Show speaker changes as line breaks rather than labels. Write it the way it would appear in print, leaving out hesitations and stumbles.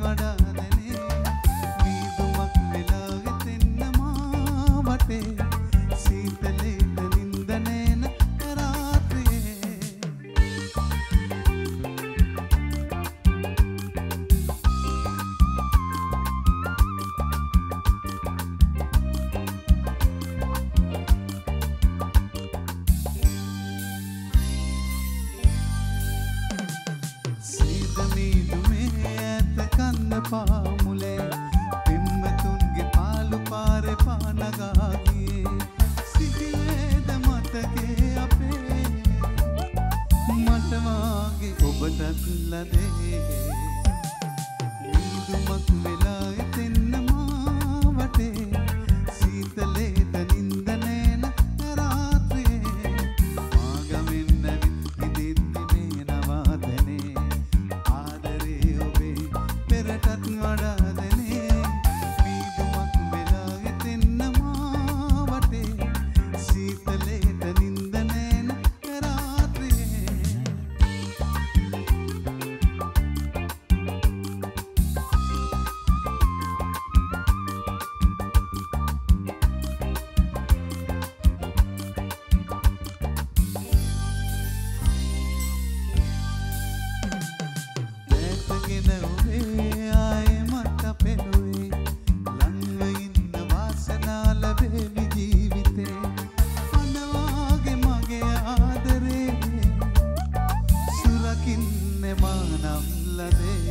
වඩාදනේ වීදුමක් වෙලා එතෙන්න මා වටේ සීතලේට නින්ද නෑන රාත්‍රියේ පාමුලේ පිම්මතුන්ගේ පාලු පාරේ පානගා ගියේ සිටිවේද මතකේ අපේ මට වාගේ ඔබටත් ලදේ වීදුමක් වෙලා එතෙන්න මා වටේ සීතලේට නින්ද නෑන රාත්‍රියේ මාගමෙන් ඇවිත් ඉදිද්දි මේ නවාතනේ ආදරේ ඔබේ පෙරටත් වඩාදනේ වීදුමක් වෙලා එතෙන්න මා වටේ සීතලේට නින්ද නෑන රාත්‍රියේ දැකගෙන ඔබේ ආයෙමත් අපෙනුවේ ළඟව ඉන්න වාසනාව ලැබේවි ජීවිතේ අනවාගේ මගේ ආදරේ සුරකින්නේ මා නම් ලදේ